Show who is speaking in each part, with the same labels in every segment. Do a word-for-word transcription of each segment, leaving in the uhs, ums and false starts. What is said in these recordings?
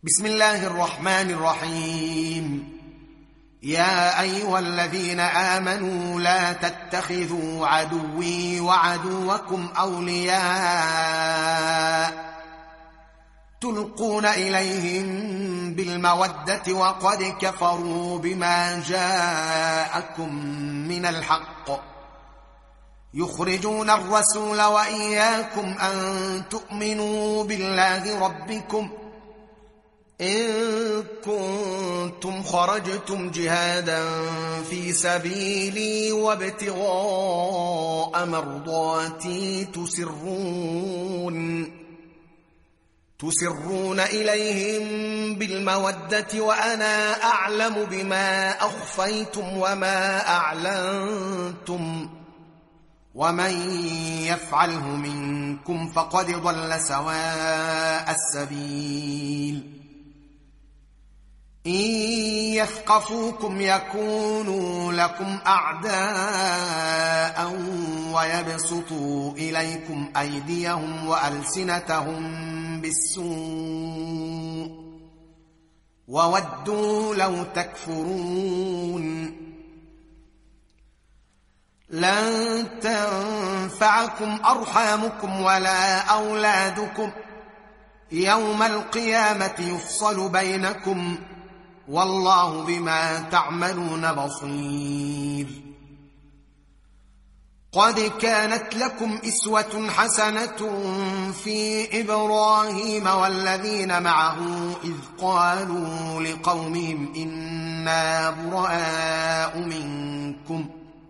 Speaker 1: بسم الله الرحمن الرحيم. يا أيها الذين آمنوا لا تتخذوا عدوي وعدوكم أولياء تلقون إليهم بالمودة وقد كفروا بما جاءكم من الحق يخرجون الرسول وإياكم أن تؤمنوا بالله ربكم إن كنتم خرجتم جهادا في سبيلي وابتغاء مرضاتي تسرون تسرون إليهم بالمودة وأنا أعلم بما أخفيتم وما أعلنتم ومن يفعله منكم فقد ضل سواء السبيل. إن يثقفوكم يكونوا لكم أعداء ويبسطوا إليكم أيديهم وألسنتهم بالسوء وودوا لو تكفرون. لن تنفعكم أرحامكم ولا أولادكم يوم القيامة يفصل بينكم والله بما تعملون بصير. قد كانت لكم أسوة حسنة في إبراهيم والذين معه إذ قالوا لقومهم إنا براء منكم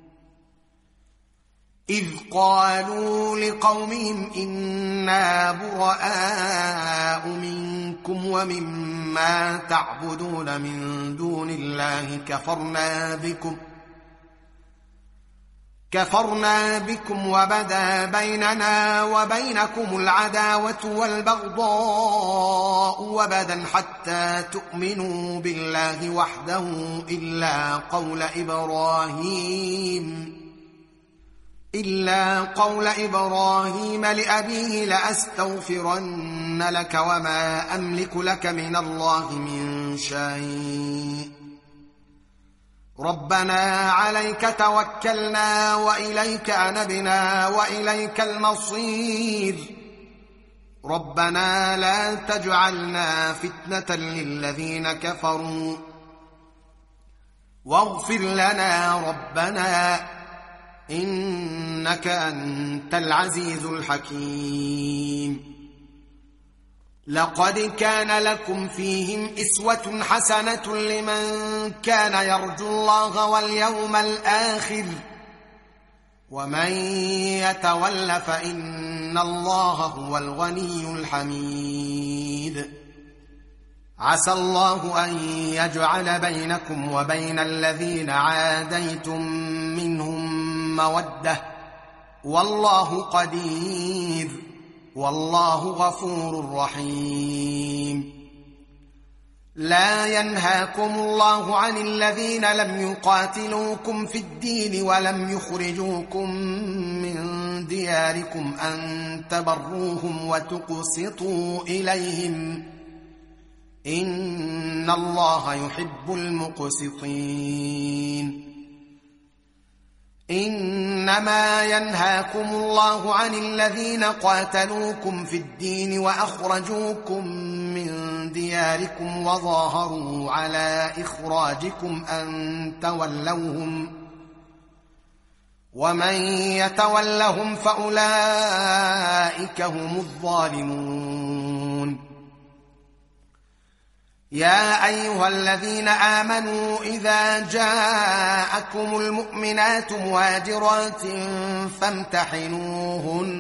Speaker 1: إذ قالوا لقومهم إنا براء منكم ومما تعبدون من دون الله كفرنا بكم كفرنا بكم وبدا بيننا وبينكم العداوة والبغضاء وبدا حتى تؤمنوا بالله وحده إلا قول إبراهيم إلا قول إبراهيم لأبيه لأستغفرن لك وما أملك لك من الله من شيء ربنا عليك توكلنا وإليك أنبنا وإليك المصير ربنا لا تجعلنا فتنة للذين كفروا واغفر لنا ربنا إنك أنت العزيز الحكيم. لقد كان لكم فيهم أسوة حسنة لمن كان يرجو الله واليوم الآخر ومن يتول فإن الله هو الغني الحميد. عسى الله أن يجعل بينكم وبين الذين عاديتم منهم مودة والله قدير والله غفور رحيم. لا ينهاكم الله عن الذين لم يقاتلوكم في الدين ولم يخرجوكم من دياركم أن تبروهم وتقسطوا إليهم إن الله يحب المقسطين. إنما ينهاكم الله عن الذين قاتلوكم في الدين وأخرجوكم من دياركم وظاهروا على إخراجكم أن تولوهم ومن يتولهم فأولئك هم الظالمون. يا أيها الذين آمنوا إذا جاءكم المؤمنات مهاجرات فامتحنوهن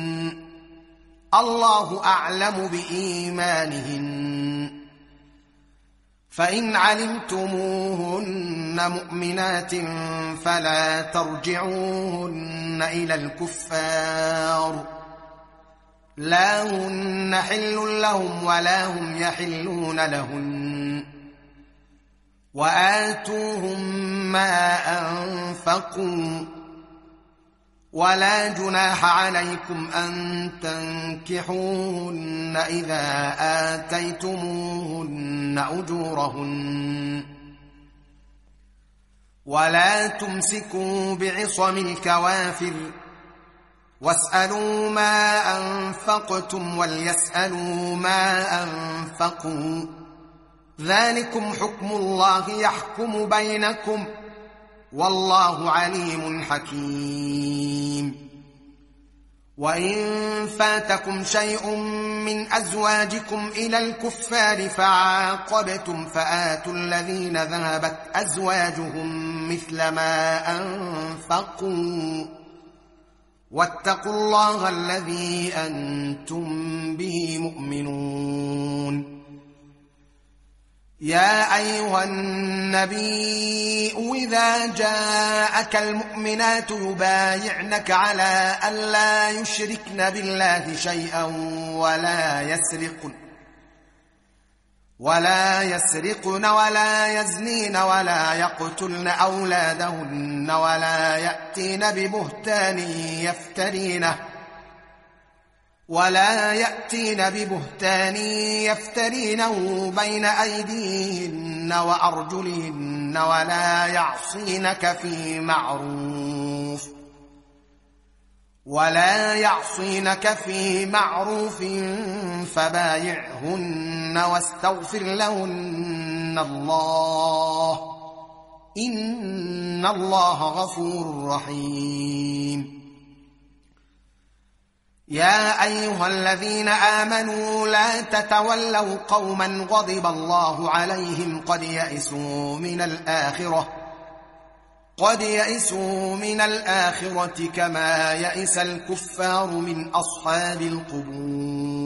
Speaker 1: الله أعلم بإيمانهن فإن علمتموهن مؤمنات فلا ترجعوهن إلى الكفار لا هن حل لهم ولا هم يحلون لهن وآتوهم ما أنفقوا ولا جناح عليكم أن تنكحوهن إذا آتيتموهن أجورهن ولا تمسكوا بعصم الكوافر واسألوا ما أنفقتم وليسألوا ما أنفقوا ذلكم حكم الله يحكم بينكم والله عليم حكيم. وإن فاتكم شيء من أزواجكم إلى الكفار فعاقبتم فآتوا الذين ذهبت أزواجهم مثل ما أنفقوا واتقوا الله الذي أنتم به مؤمنون. يا أيها النبي إذا جاءك المؤمنات يبايعنك على أن لا يشركن بالله شيئا ولا يسرقن ولا يسرقن ولا يزنين ولا يقتلن أولادهن ولا يأتين ببهتان يفترينه ولا يأتين ببهتان يفترينه بين أيديهن وأرجلهن ولا يعصينك في معروف ولا يعصينك في معروف فبايعهن واستغفر لهن الله إن الله غفور رحيم. يا أيها الذين آمنوا لا تتولوا قوما غضب الله عليهم قد يئسوا من الآخرة قد يئسوا من الآخرة كما يئس الكفار من أصحاب القبور.